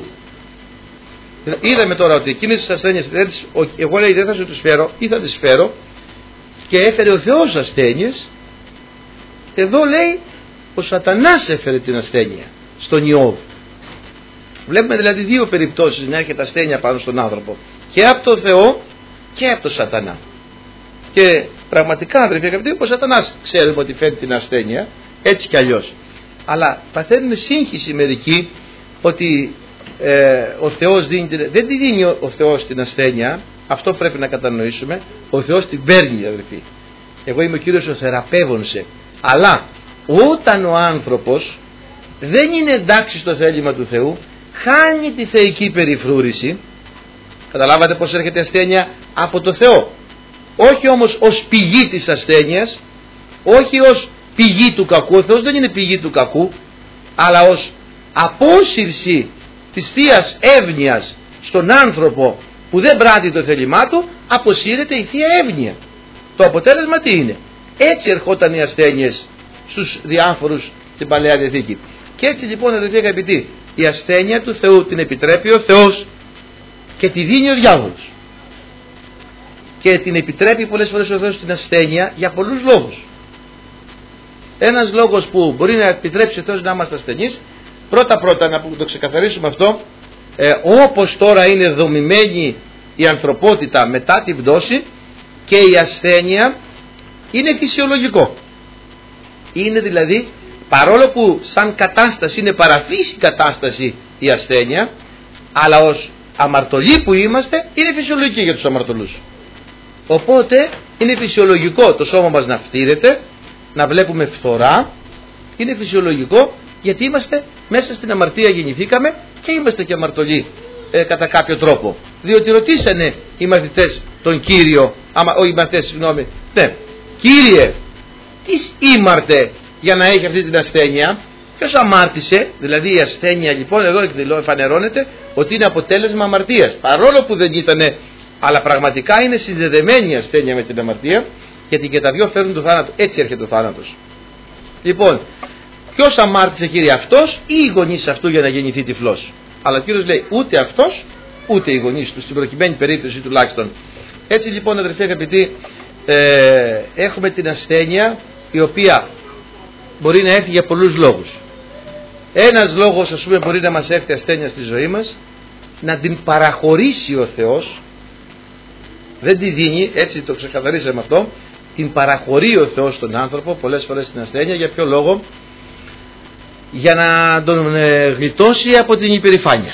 Είδαμε τώρα ότι εκείνες τις ασθένειες, εγώ λέει δεν θα σου τις φέρω ή θα τις φέρω, και έφερε ο Θεός ασθένειες. Εδώ λέει ο Σατανάς έφερε την ασθένεια στον Ιώβ. Βλέπουμε δηλαδή δύο περιπτώσεις να έρχεται ασθένεια πάνω στον άνθρωπο, και από τον Θεό και από τον Σατανά. Και πραγματικά, αδερφοί αγαπητοί, ο Σατανάς ξέρουμε ότι φέρνει την ασθένεια έτσι κι αλλιώς, αλλά παθαίνουν σύγχυση μερικοί ότι ο Θεός δεν τη δίνει ο Θεός την ασθένεια. Αυτό πρέπει να κατανοήσουμε. Ο Θεός την παίρνει, αδερφοί. Εγώ είμαι ο Κύριος ο θεραπεύων σε. Αλλά όταν ο άνθρωπος δεν είναι εντάξει στο θέλημα του Θεού, χάνει τη θεϊκή περιφρούρηση. Καταλάβατε πως έρχεται ασθένεια από το Θεό, όχι όμως ως πηγή της ασθένειας, όχι ως πηγή του κακού. Ο Θεός δεν είναι πηγή του κακού, αλλά ως απόσυρση της θείας εύνοιας στον άνθρωπο που δεν πράττει το θέλημά του, αποσύρεται η θεία εύνοια. Το αποτέλεσμα τι είναι? Έτσι ερχόταν οι ασθένειες στους διάφορους στην Παλαιά Διαθήκη. Και έτσι λοιπόν, αδελφοί αγαπητοί, η ασθένεια του Θεού την επιτρέπει ο Θεός και τη δίνει ο διάβολος. Και την επιτρέπει πολλές φορές ο Θεός την ασθένεια για πολλούς λόγους. Ένας λόγος που μπορεί να επιτρέψει ο Θεός να είμαστε ασθενείς, πρώτα να το ξεκαθαρίσουμε αυτό, όπως τώρα είναι δομημένη η ανθρωπότητα μετά την πτώση, και η ασθένεια είναι φυσιολογικό. Είναι δηλαδή, παρόλο που σαν κατάσταση είναι παραφύση κατάσταση η ασθένεια, αλλά ως αμαρτωλοί που είμαστε είναι φυσιολογική για τους αμαρτωλούς. Οπότε είναι φυσιολογικό το σώμα μας να φτύρεται, να βλέπουμε φθορά. Είναι φυσιολογικό, γιατί είμαστε μέσα στην αμαρτία, γεννηθήκαμε και είμαστε και αμαρτωλοί κατά κάποιο τρόπο. Διότι ρωτήσανε οι μαθητές τον Κύριο, Κύριε, τι ήμαρτε για να έχει αυτή την ασθένεια? Ποιος αμάρτησε? Δηλαδή η ασθένεια λοιπόν εδώ εφανερώνεται ότι είναι αποτέλεσμα αμαρτίας, παρόλο που δεν ήτανε, αλλά πραγματικά είναι συνδεδεμένη η ασθένεια με την αμαρτία, γιατί και τα δυο φέρνουν το θάνατο. Έτσι έρχεται ο θάνατος. Λοιπόν, ποιος αμάρτησε, Κύριε? Αυτός ή οι γονείς αυτού για να γεννηθεί τυφλός? Αλλά ο Κύριος λέει ούτε αυτός ούτε οι γονείς του, στην προκειμένη περίπτωση τουλάχιστον. Έτσι λοιπόν, αδερφοί αγαπητοί, έχουμε την ασθένεια η οποία μπορεί να έρθει για πολλούς λόγους. Ένας λόγος, ας πούμε, μπορεί να μας έρθει ασθένεια στη ζωή μας, να την παραχωρήσει ο Θεός. Δεν τη δίνει, έτσι το ξεκαθαρίσαμε αυτό. Την παραχωρεί ο Θεός στον άνθρωπο πολλές φορές την ασθένεια. Για ποιο λόγο? Για να τον γλιτώσει από την υπερηφάνεια.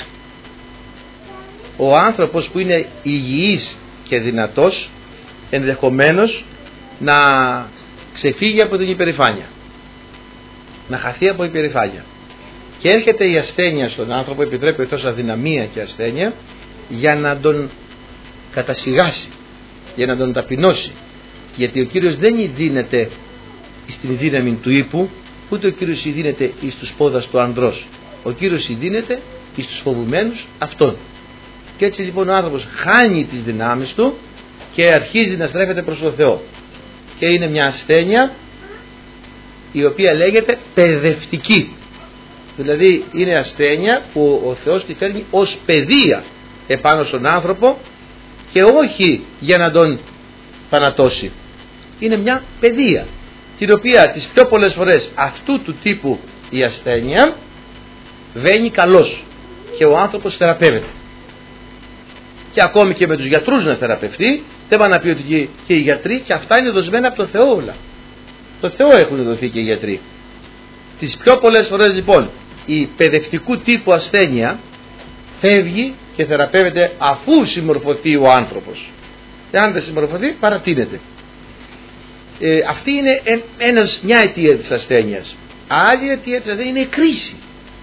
Ο άνθρωπος που είναι υγιής και δυνατός ενδεχομένως να ξεφύγει από την υπερηφάνεια, να χαθεί από υπερηφάνεια, και έρχεται η ασθένεια στον άνθρωπο, επιτρέπει ο Θεός αδυναμία και ασθένεια, για να τον κατασιγάσει, για να τον ταπεινώσει. Γιατί ο Κύριος δεν δίνεται στην δύναμη του ύπου, ούτε ο Κύριος δίνεται εις τους πόδας του ανδρός. Ο Κύριος δίνεται εις τους φοβουμένους αυτών. Και έτσι λοιπόν ο άνθρωπος χάνει τις δυνάμεις του και αρχίζει να στρέφεται προς τον Θεό. Και είναι μια ασθένεια η οποία λέγεται παιδευτική. Δηλαδή είναι ασθένεια που ο Θεός τη φέρνει ως παιδεία επάνω στον άνθρωπο, και όχι για να τον θανατώσει. Είναι μια παιδεία, την οποία τις πιο πολλές φορές αυτού του τύπου η ασθένεια βαίνει καλός και ο άνθρωπος θεραπεύεται. Και ακόμη και με τους γιατρούς να θεραπευτεί, δεν πάει να πει ότι και οι γιατροί, και αυτά είναι δοσμένα από το Θεό όλα. Το Θεό έχουν δοθεί και οι γιατροί. Τις πιο πολλές φορές λοιπόν η παιδευτικού τύπου ασθένεια φεύγει και θεραπεύεται αφού συμμορφωθεί ο άνθρωπος. Εάν δεν συμμορφωθεί, παρατείνεται. Αυτή είναι μια αιτία της ασθένειας. Άλλη αιτία της ασθένειας είναι η κρίση.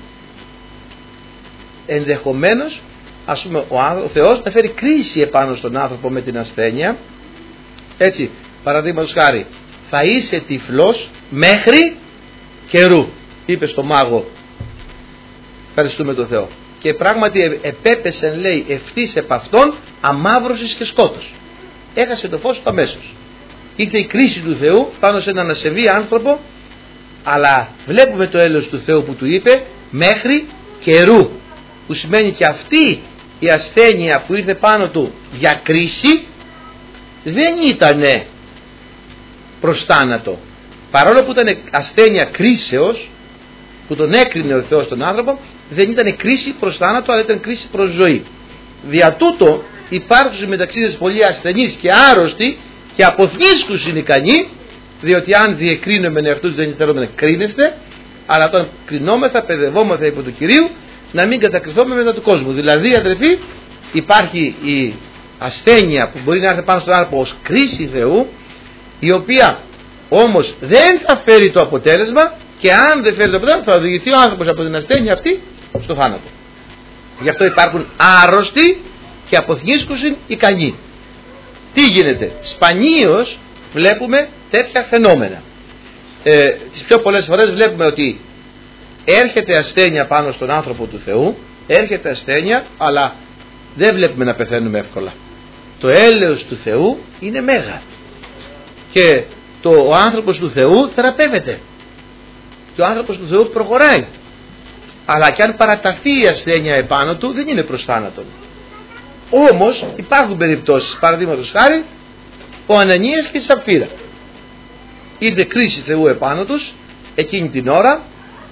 Ενδεχομένως, ας πούμε, ο Θεός να φέρει κρίση επάνω στον άνθρωπο με την ασθένεια. Έτσι, παραδείγματος χάρη, θα είσαι τυφλός μέχρι καιρού, είπε στο μάγο. Ευχαριστούμε τον Θεό. Και πράγματι επέπεσε, λέει, ευθύς επ' αυτόν αμαύρωσης και σκότος. Έχασε το φως του αμέσως. Ήρθε η κρίση του Θεού πάνω σε έναν ασεβή άνθρωπο, Αλλά βλέπουμε το έλεος του Θεού που του είπε μέχρι καιρού, που σημαίνει και αυτή η ασθένεια που ήρθε πάνω του για κρίση δεν ήταν προς θάνατο. Παρόλο που ήταν ασθένεια κρίσεως, που τον έκρινε ο Θεός τον άνθρωπο, δεν ήταν κρίση προς θάνατο, αλλά ήταν κρίση προς ζωή. Δια τούτο υπάρχουν μεταξύ σας πολλοί ασθενείς και άρρωστοι και αποθνίσκουσιν ικανοί, διότι αν διεκρίνουμε εαυτούς δεν θέλουμε να κρίνεστε, αλλά όταν κρινόμεθα παιδευόμεθα υπό του Κυρίου, να μην κατακριθούμε μετά του κόσμου. Δηλαδή, αδελφοί, υπάρχει η ασθένεια που μπορεί να έρθει πάνω στον άνθρωπο ως κρίση Θεού, η οποία όμως δεν θα φέρει το αποτέλεσμα, και αν δεν φέρει το αποτέλεσμα θα οδηγηθεί ο άνθρωπος από την ασθένεια αυτή στο θάνατο. Γι' αυτό υπάρχουν άρρωστοι και αποθνίσκουσιν ικανοί. Τι γίνεται? Σπανίως βλέπουμε τέτοια φαινόμενα. Τις πιο πολλές φορές βλέπουμε ότι έρχεται ασθένεια πάνω στον άνθρωπο του Θεού, έρχεται ασθένεια, αλλά δεν βλέπουμε να πεθαίνουμε εύκολα. Το έλεος του Θεού είναι μέγα και ο άνθρωπος του Θεού θεραπεύεται και ο άνθρωπος του Θεού προχωράει. Αλλά και αν παραταθεί η ασθένεια επάνω του, δεν είναι προς θάνατον. Όμως υπάρχουν περιπτώσεις, παραδείγματος χάρη ο Ανανίας και η Σαπφύρα. Ήρθε κρίση Θεού επάνω τους εκείνη την ώρα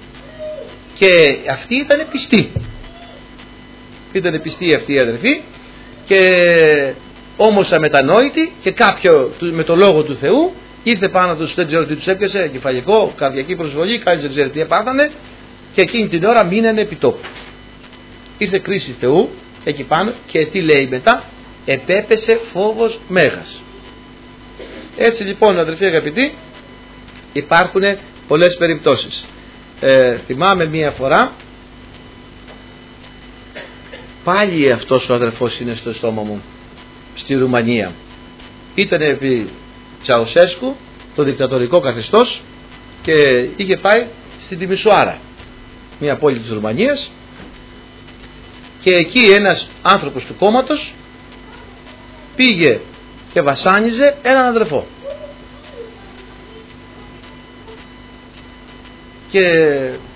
και αυτοί ήταν πιστοί. Ήταν πιστοί αυτοί οι αδερφοί, και όμως αμετανόητοι, και κάποιο με το λόγο του Θεού ήρθε πάνω τους, δεν ξέρω τι τους έπιασε, κεφαλικό, καρδιακή προσβολή, κάποιος δεν ξέρει τι έπαθανε, και εκείνη την ώρα μείνανε επί τόπου. Ήρθε κρίση Θεού εκεί πάνω και τι λέει μετά? Επέπεσε φόβος μέγας. Έτσι λοιπόν, αδερφοί αγαπητοί, υπάρχουν πολλές περιπτώσεις. Θυμάμαι μία φορά, πάλι αυτός ο αδερφός είναι στο στόμα μου, στη Ρουμανία. Ήταν επί Τσαουσέσκου, το δικτατορικό καθεστώς, και είχε πάει στην Τιμισοάρα, μια πόλη της Ρουμανίας, και εκεί ένας άνθρωπος του κόμματος πήγε και βασάνιζε έναν αδερφό. Και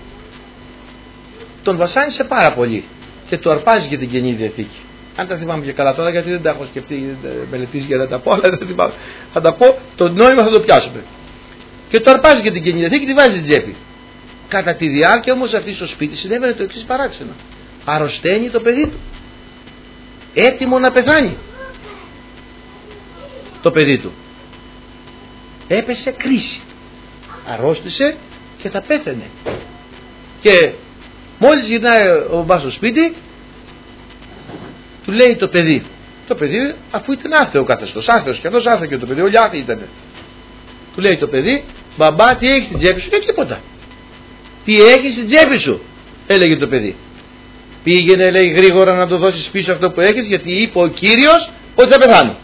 τον βασάνισε πάρα πολύ και του αρπάζει και την Καινή Διαθήκη. Αν τα θυμάμαι και καλά τώρα, γιατί δεν τα έχω σκεφτεί, μελετήσει για να τα πω, αλλά δεν θυμάμαι. Θα τα πω, το νόημα θα το πιάσουμε. Και του αρπάζει και την Καινή Διαθήκη, τη βάζει στην τσέπη. Κατά τη διάρκεια όμως αυτή στο σπίτι συνέβαινε το εξής παράξενο. Αρρωσταίνει το παιδί του, έτοιμο να πεθάνει το παιδί του. Έπεσε κρίση, αρρώστησε και θα πέθανε. Και μόλις γυρνάει ο μπαμπάς στο σπίτι, του λέει το παιδί, αφού ήταν άθεο καθεστώς, άθεος και αυτός άθεο και το παιδί, όλοι άθεοι ήτανε. Του λέει το παιδί, μπαμπά, τι έχεις στην τσέπη σου? Τίποτα. Τι έχεις στην τσέπη σου? Έλεγε το παιδί. Πήγαινε, λέει, γρήγορα να το δώσεις πίσω αυτό που έχεις, γιατί είπε ο Κύριος ότι θα πεθάνω.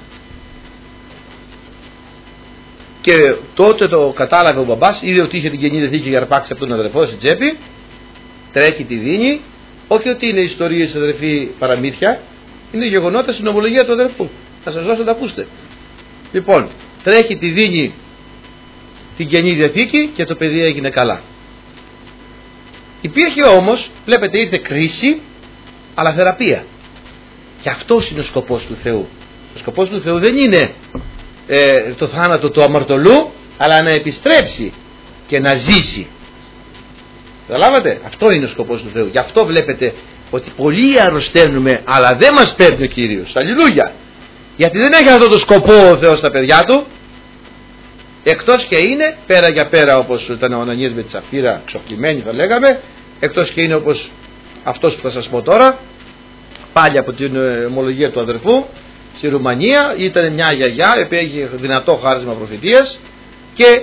Και τότε το κατάλαβε ο μπαμπάς, είδε ότι είχε την Καινή Διαθήκη για αρπάξει από τον αδερφό στην τσέπη, τρέχει, τη δίνει. Όχι ότι είναι ιστορίες, αδερφοί, παραμύθια, είναι γεγονότα στην ομολογία του αδερφού. Θα σας δώσω να τα ακούσετε. Λοιπόν, τρέχει, τη δίνει την Καινή Διαθήκη και το παιδί έγινε καλά. Υπήρχε όμως, βλέπετε, ήρθε κρίση, αλλά θεραπεία. Και αυτός είναι ο σκοπός του Θεού. Ο σκοπός του Θεού δεν είναι το θάνατο του αμαρτωλού, αλλά να επιστρέψει και να ζήσει. Καταλάβατε? Αυτό είναι ο σκοπός του Θεού. Γι' αυτό βλέπετε ότι πολλοί αρρωσταίνουμε, αλλά δεν μας παίρνει ο Κύριος. Αλληλούια! Γιατί δεν έχει αυτό το σκοπό ο Θεός στα παιδιά του, εκτός και είναι πέρα για πέρα, όπως ήταν ο Ανανίας με τη Σαφύρα, ξοπλημένοι θα λέγαμε, εκτός και είναι όπως αυτός που θα σας πω τώρα, πάλι από την ομολογία του αδερφού, στη Ρουμανία. Ήταν μια γιαγιά η οποία είχε δυνατό χάρισμα προφητείας, και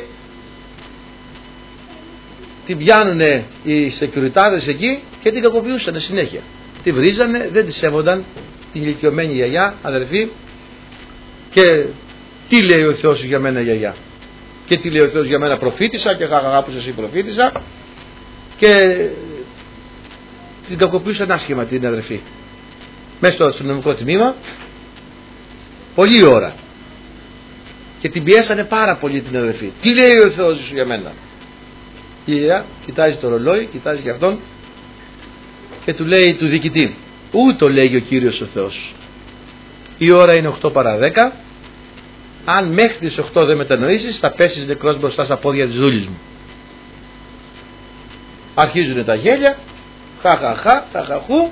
την πιάνουνε οι σεκιουριτάδες εκεί και την κακοποιούσαν συνέχεια. Τη βρίζανε, δεν τη σέβονταν την ηλικιωμένη γιαγιά, αδερφή. Και τι λέει ο Θεός για μένα, γιαγιά? Και τι λέει ο Θεός για μένα, προφήτησα? Και αγάπησα εσύ προφήτησα. Και την κακοποιούσαν άσχημα την αδερφή μέσα στο αστυνομικό τμήμα πολλή ώρα, και την πιέσανε πάρα πολύ την αδερφή. Τι λέει ο Θεός για μένα? Η γιαγιά κοιτάζει το ρολόι, κοιτάζει και αυτόν και του λέει του διοικητή, ούτω λέγει ο Κύριος ο Θεός, η ώρα είναι 8 παρά 10, αν μέχρι τις 8 δεν μετανοήσεις θα πέσεις νεκρός μπροστά στα πόδια της δούλης μου. Αρχίζουν τα γέλια, χαχαχού,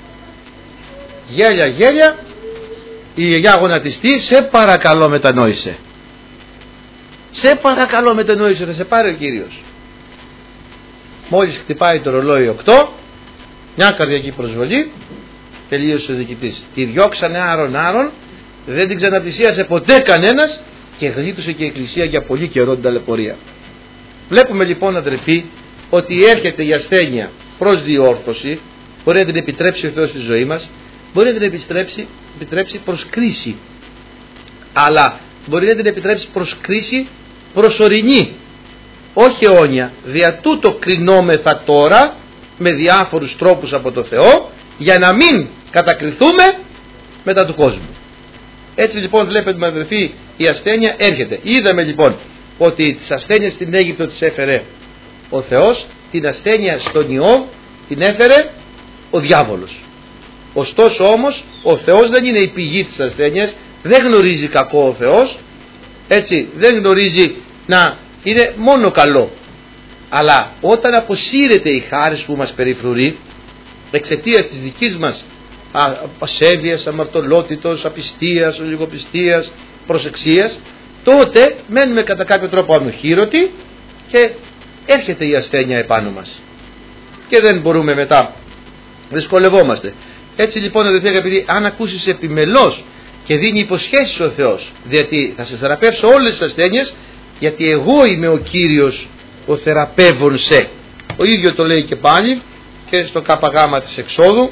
γέλια, η γιαγιά γονατιστή, σε παρακαλώ μετανόησε. Σε παρακαλώ μετανόησε, θα σε πάρει ο Κύριος. Μόλις χτυπάει το ρολόι 8, μια καρδιακή προσβολή, τελείωσε ο διοικητής. Τη διώξανε άρον, δεν την ξαναπλησίασε ποτέ κανένας και γλίτωσε και η Εκκλησία για πολύ καιρό την ταλαιπωρία. Βλέπουμε λοιπόν, αδελφοί, ότι έρχεται η ασθένεια προς διόρθωση, μπορεί να την επιτρέψει ο Θεός στη ζωή μας, μπορεί να την επιτρέψει προς κρίση, αλλά μπορεί να την επιτρέψει προς κρίση προσωρινή, όχι αιώνια. Δια τούτο κρινόμεθα τώρα με διάφορους τρόπους από το Θεό, για να μην κατακριθούμε μετά του κόσμου. Έτσι λοιπόν βλέπετε, αδελφοί, η ασθένεια έρχεται. Είδαμε λοιπόν ότι τις ασθένειες στην Αίγυπτο τις έφερε ο Θεός, την ασθένεια στον Ιώβ την έφερε ο διάβολος. Ωστόσο όμως ο Θεός δεν είναι η πηγή της ασθένειας, δεν γνωρίζει κακό ο Θεός, έτσι, δεν γνωρίζει να είναι μόνο καλό. Αλλά όταν αποσύρεται η χάρις που μας περιφρουρεί εξαιτίας της δικής μας ασέβειας, αμαρτωλότητος, απιστίας, ολιγοπιστίας, προσεξίας, τότε μένουμε κατά κάποιο τρόπο ανοχήρωτοι και έρχεται η ασθένεια επάνω μας και δεν μπορούμε μετά, δυσκολευόμαστε. Έτσι λοιπόν, αδελφοί αγαπητοί, αν ακούσεις επιμελώς και δίνει υποσχέσεις ο Θεός, διότι θα σε θεραπεύσω όλες τις ασθένειες, γιατί εγώ είμαι ο Κύριος ο θεραπεύων σε. Ο ίδιο το λέει και πάλι και στο ΚΓ της Εξόδου.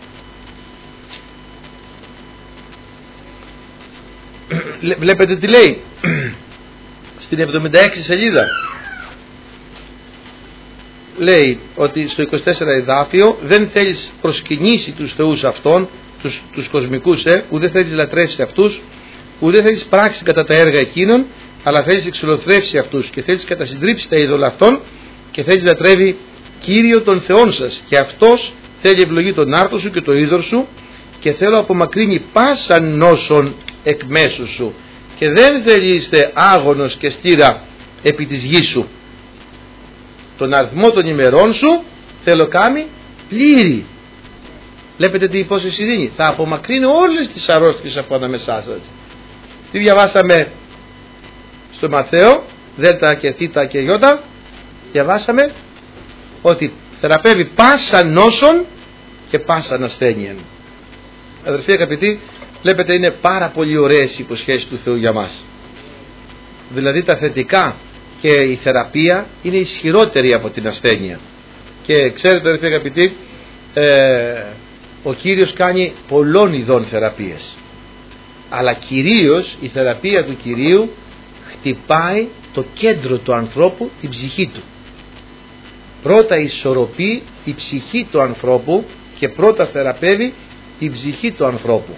Βλέπετε τι λέει στην 76 σελίδα. Λέει ότι στο 24 εδάφιο, δεν θέλεις προσκυνήσει τους θεούς αυτών, τους κοσμικούς, ούτε θέλεις λατρεύσει αυτούς, ούτε θέλεις πράξει κατά τα έργα εκείνων, αλλά θέλεις εξολοθρεύσει αυτούς και θέλεις κατασυντρίψει τα είδωλα αυτών και θέλεις λατρεύει Κύριο των θεών σας, και αυτός θέλει ευλογεί τον άρτο σου και το είδωρ σου, και θέλω απομακρύνει πάσαν νόσον εκ μέσου σου, και δεν θέλει είστε άγωνος και στήρα επί της γης σου. Τον αριθμό των ημερών σου θέλω κάνει πλήρη. Βλέπετε τι υπόσχεση δίνει, θα απομακρύνει όλες τις αρρώστιες από ανάμεσά σας. Τι διαβάσαμε στο Ματθαίο, δέλτα και θήτα και γιώτα, διαβάσαμε ότι θεραπεύει πάσα νόσον και πάσα ασθένεια. Αδερφοί αγαπητοί, βλέπετε, είναι πάρα πολύ ωραίες οι υποσχέσεις του Θεού για μας. Δηλαδή τα θετικά και η θεραπεία είναι ισχυρότερη από την ασθένεια. Και ξέρετε, αδερφοί αγαπητοί, ο Κύριος κάνει πολλών ειδών θεραπείες, αλλά κυρίως η θεραπεία του Κυρίου χτυπάει το κέντρο του ανθρώπου, την ψυχή του. Πρώτα ισορροπεί η ψυχή του ανθρώπου και πρώτα θεραπεύει την ψυχή του ανθρώπου,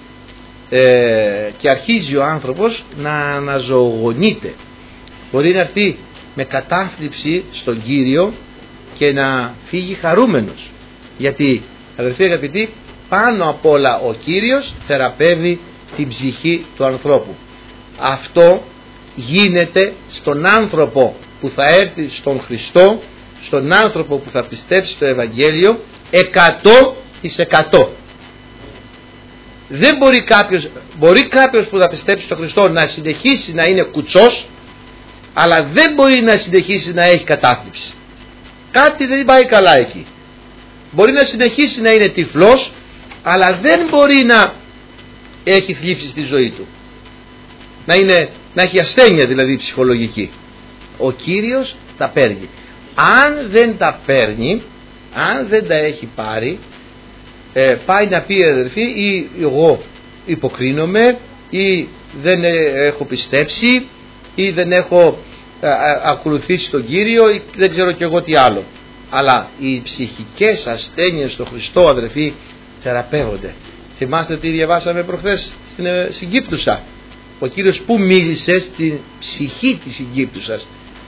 και αρχίζει ο άνθρωπος να αναζωογονείται. Μπορεί να έρθει με κατάθλιψη στον Κύριο και να φύγει χαρούμενος, γιατί, αδελφοί αγαπητοί, πάνω απ' όλα ο Κύριος θεραπεύει την ψυχή του ανθρώπου. Αυτό γίνεται στον άνθρωπο που θα έρθει στον Χριστό, στον άνθρωπο που θα πιστέψει το Ευαγγέλιο 100%. Δεν μπορεί κάποιος που θα πιστέψει στον Χριστό να συνεχίσει να είναι κουτσός, αλλά δεν μπορεί να συνεχίσει να έχει κατάθλιψη. Κάτι δεν πάει καλά εκεί. Μπορεί να συνεχίσει να είναι τυφλός, αλλά δεν μπορεί να έχει θλίψη στη ζωή του, να έχει ασθένεια δηλαδή ψυχολογική. Ο Κύριος τα παίρνει. Αν δεν τα παίρνει, αν δεν τα έχει πάρει, πάει να πει, αδερφοί, ή εγώ υποκρίνομαι, ή δεν έχω πιστέψει, ή δεν έχω ακολουθήσει τον Κύριο, ή δεν ξέρω κι εγώ τι άλλο. Αλλά οι ψυχικές ασθένειες στο Χριστό, αδερφοί, θεραπεύονται. Θυμάστε τι διαβάσαμε προχθές στην Συγκύπτουσα. Ο Κύριος που μίλησε στην ψυχή της Συγκύπτουσας,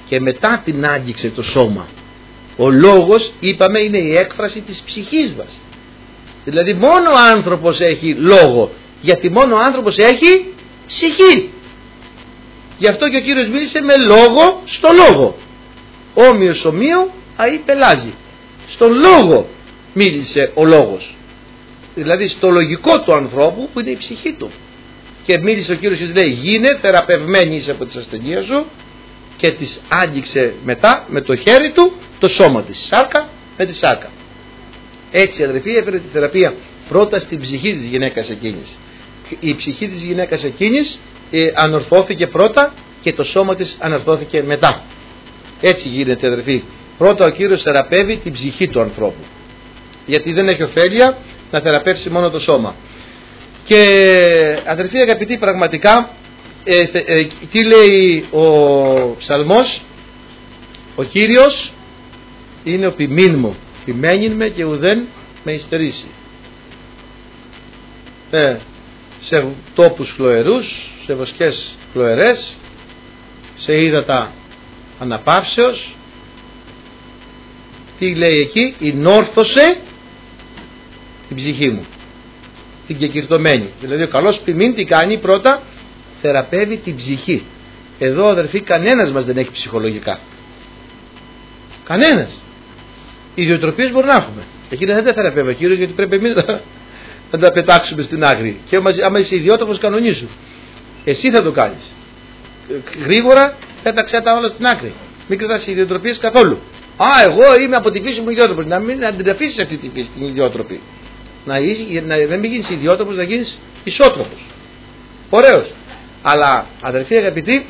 και μετά την άγγιξε το σώμα. Ο λόγος, είπαμε, είναι η έκφραση της ψυχής μας. Δηλαδή μόνο ο άνθρωπος έχει λόγο, γιατί μόνο ο άνθρωπος έχει ψυχή. Γι' αυτό και ο Κύριος μίλησε με λόγο στο λόγο. Όμοιος ομοίου αεί πελάζει. Στον λόγο μίλησε ο λόγος. Δηλαδή στο λογικό του ανθρώπου που είναι η ψυχή του. Και μίλησε ο Κύριος και λέει: γίνε, θεραπευμένη είσαι από τις ασθενείες σου, και της άγγιξε μετά με το χέρι του το σώμα της, σάρκα με τη σάρκα. Έτσι, αδερφοί, έφερε τη θεραπεία πρώτα στην ψυχή της γυναίκας εκείνης. Η ψυχή της γυναίκας εκείνης ανορθώθηκε πρώτα και το σώμα της ανορθώθηκε μετά. Έτσι γίνεται, αδερφοί. Πρώτα ο Κύριος θεραπεύει την ψυχή του ανθρώπου, γιατί δεν έχει ωφέλεια να θεραπεύσει μόνο το σώμα. Και αδερφοί αγαπητοί, πραγματικά τι λέει ο ψαλμός? Ο Κύριος είναι ο ποιμήν μου, ποιμένην με και ουδέν με υστερήσει. Σε τόπους χλωερούς, σε βοσκές χλωερές, σε ύδατα αναπαύσεως. Τι λέει εκεί? Ενόρθωσε την ψυχή μου, την κεκυρτωμένη. Δηλαδή ο καλός ποιμήν τι κάνει? Πρώτα θεραπεύει την ψυχή. Εδώ, αδερφοί, κανένας μας δεν έχει ψυχολογικά. Κανένας. Ιδιοτροπίες μπορεί να έχουμε. Εκείνα δεν τα θεραπεύει ο Κύριος, γιατί πρέπει εμείς να τα πετάξουμε στην άκρη. Και άμα είσαι ιδιότροπος, κανονίσου. Εσύ θα το κάνεις. Γρήγορα πέταξε τα όλα στην άκρη. Μην κρατάς ιδιοτροπίες καθόλου. Εγώ είμαι από τη φύση μου ιδιότροπος. Να την αφήσεις αυτή τη φύση, την ιδιότροπη. Να μην γίνεις ιδιότροπος, να γίνεις ισότροπος. Ωραίος. Αλλά, αδερφοί αγαπητοί,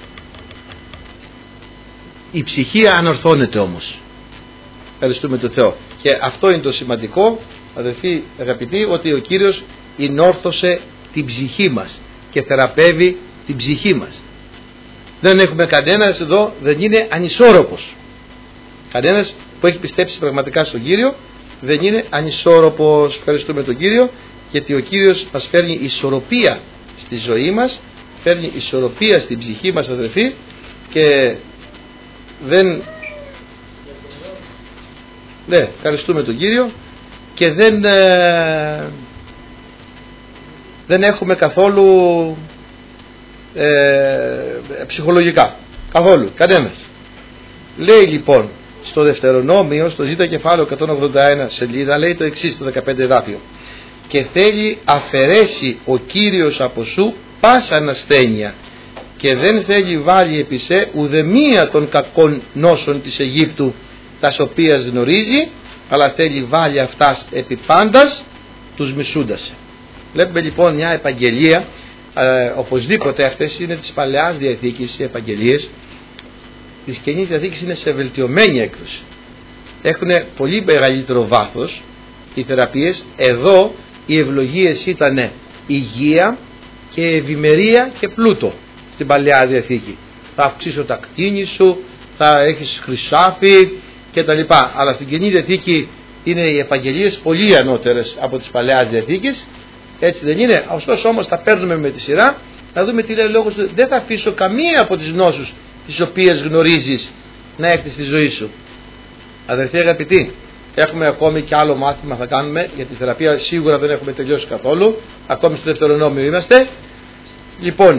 η ψυχή ανορθώνεται όμως. Ευχαριστούμε τον Θεό. Και αυτό είναι το σημαντικό, αδερφοί αγαπητοί, ότι ο Κύριος ενόρθωσε την ψυχή μας και θεραπεύει την ψυχή μας. Δεν έχουμε κανένας εδώ, δεν είναι ανισόρροπος. Κανένας που έχει πιστέψει πραγματικά στον Κύριο δεν είναι ανισόρροπος. Ευχαριστούμε τον Κύριο, γιατί ο Κύριος μας φέρνει ισορροπία στη ζωή μας, φέρνει ισορροπία στην ψυχή μας, αδερφοί, και ευχαριστούμε τον Κύριο, και δεν έχουμε καθόλου ψυχολογικά, καθόλου, κανένας. Λέει λοιπόν στο Δευτερονόμιο, στο Ζ κεφάλαιο 181 σελίδα, λέει το εξής, το 15 εδάφιο: και θέλει αφαιρέσει ο Κύριος από σου πάσαν ασθένεια, και δεν θέλει βάλει επί σε ουδεμία των κακών νόσων της Αιγύπτου, τας οποίας γνωρίζει, αλλά θέλει βάλει αυτάς επί πάντας τους μισούντας. Βλέπουμε λοιπόν μια επαγγελία, οπωσδήποτε αυτές είναι της Παλαιάς Διαθήκης οι επαγγελίες. Της Καινής Διαθήκης είναι σε βελτιωμένη έκδοση, έχουν πολύ μεγαλύτερο βάθος οι θεραπείες. Εδώ οι ευλογίες ήταν υγεία και ευημερία και πλούτο στην Παλαιά Διαθήκη. Θα αυξήσω τα κτίνη σου, θα έχεις χρυσάφι και τα λοιπά. Αλλά στην Καινή Διαθήκη είναι οι επαγγελίες πολύ ανώτερες από τις Παλαιάς Διαθήκης. Έτσι δεν είναι? Ωστόσο όμως τα παίρνουμε με τη σειρά, να δούμε τι λέει ο λόγος του. Δεν θα αφήσω καμία από τις νόσους τις οποίες γνωρίζεις να έρθει στη ζωή σου. Αδερφοί αγαπητοί, έχουμε ακόμη και άλλο μάθημα θα κάνουμε, για τη θεραπεία σίγουρα δεν έχουμε τελειώσει καθόλου, ακόμη στο Δευτερονόμιο είμαστε. Λοιπόν,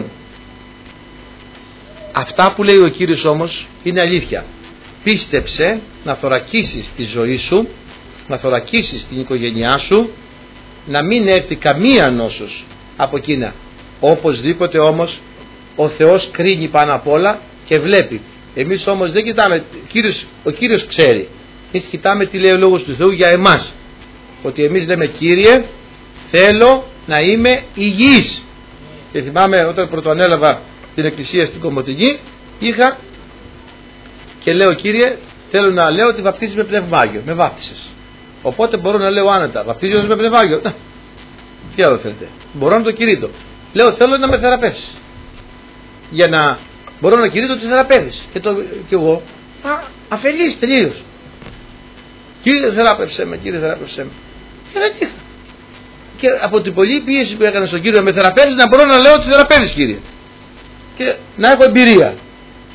αυτά που λέει ο Κύριος όμως είναι αλήθεια. Πίστεψε να θωρακίσεις τη ζωή σου, να θωρακίσεις την οικογένειά σου, να μην έρθει καμία νόσος από εκείνα. Οπωσδήποτε όμως ο Θεός κρίνει πάνω απ' όλα και βλέπει. Εμείς όμως δεν κοιτάμε, ο Κύριος ξέρει. Εμείς κοιτάμε τι λέει ο Λόγος του Θεού για εμάς. Ότι εμείς λέμε: Κύριε, θέλω να είμαι υγιής. Και θυμάμαι όταν πρωτοανέλαβα την εκκλησία στην Κομωτινή, είχα και λέω: Κύριε, θέλω να λέω ότι βαπτίζεις με πνευμάγιο. Με βάπτισες. Οπότε μπορώ να λέω άνετα: βαπτίζεις με πνευμάγιο. Τι άλλο θέλετε? Μπορώ να το κηρύττω. Λέω: θέλω να με θεραπεύσεις. Για να μπορώ να κηρύττω τη θεραπεύεις. Και εγώ αφελής τελείως. Κύριε, θεράπευσέ με, Κύριε, θεράπευσέ με. Και δεν είχα. Και από την πολλή πίεση που έκανα στον Κύριο να με θεραπεύεις, να μπορώ να λέω ότι θεραπεύεις, Κύριε. Και να έχω εμπειρία.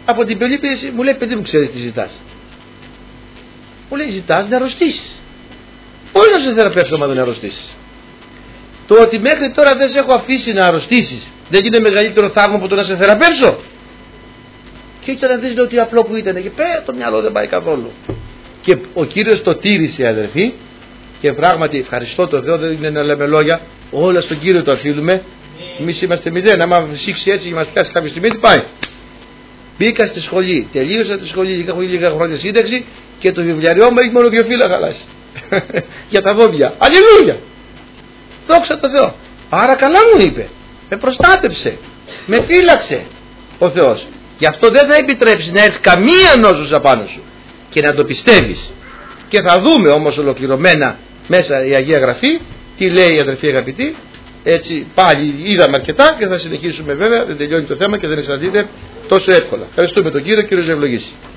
από την πεποίθηση μου λέει, παιδί μου, ξέρεις τι ζητάς? Μου λέει, ζητάς να αρρωστήσεις. Πώς να σε θεραπεύσω άμα δεν αρρωστήσεις? Το ότι μέχρι τώρα δεν σε έχω αφήσει να αρρωστήσεις δεν είναι μεγαλύτερο θαύμα από το να σε θεραπεύσω? Και ήταν να δεις ότι απλό που ήταν, και το μυαλό δεν πάει καθόλου. Και ο Κύριος το τήρησε, αδερφοί, και πράγματι ευχαριστώ τον Θεό, δεν είναι να λέμε λόγια, όλα στον Κύριο το αφήνουμε. Εμείς είμαστε μηδέν, άμα σήξει έτσι και μας πιάσει κάποια στιγμή, τι πάει? Μπήκα στη σχολή, τελείωσα τη σχολή, είχα λίγα χρόνια σύνταξη και το βιβλιαριό μου έχει μόνο 2 φύλλα χαλάσει. Για τα δόντια. Αλληλούια! Δόξα τω Θεώ. Άρα καλά μου είπε. Με προστάτεψε. Με φύλαξε ο Θεός. Γι' αυτό δεν θα επιτρέψει να έρθει καμία νόσος απάνω σου. Και να το πιστεύεις. Και θα δούμε όμως ολοκληρωμένα μέσα η Αγία Γραφή τι λέει η αδερφή αγαπητή. Έτσι πάλι είδαμε αρκετά και θα συνεχίσουμε βέβαια. Δεν τελειώνει το θέμα και δεν εξαντλείται τόσο εύκολα. Ευχαριστούμε τον Κύριο. Κύριος ευλογήσει.